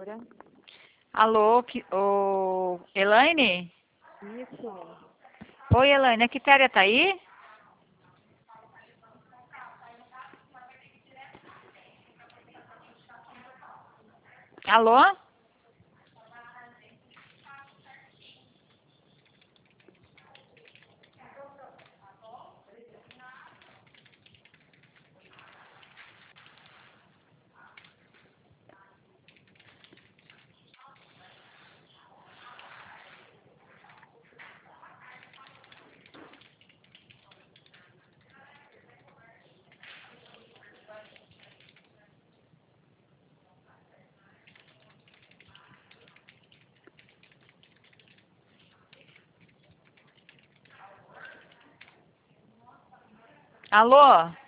Moura. Alô, Elaine? Isso. Oi, Elaine, a Quitéria tá aí? Alô? Alô?